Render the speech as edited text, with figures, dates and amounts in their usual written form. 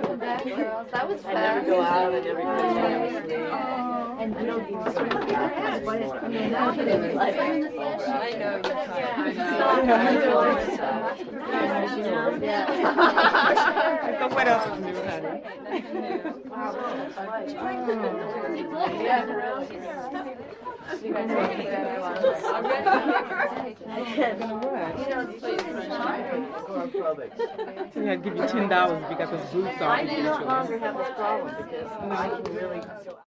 That was I never go out and everything. And I know you I know you So what else is new, honey? So we had to give you $10 if you got those boots on. I no longer have this problem because I can really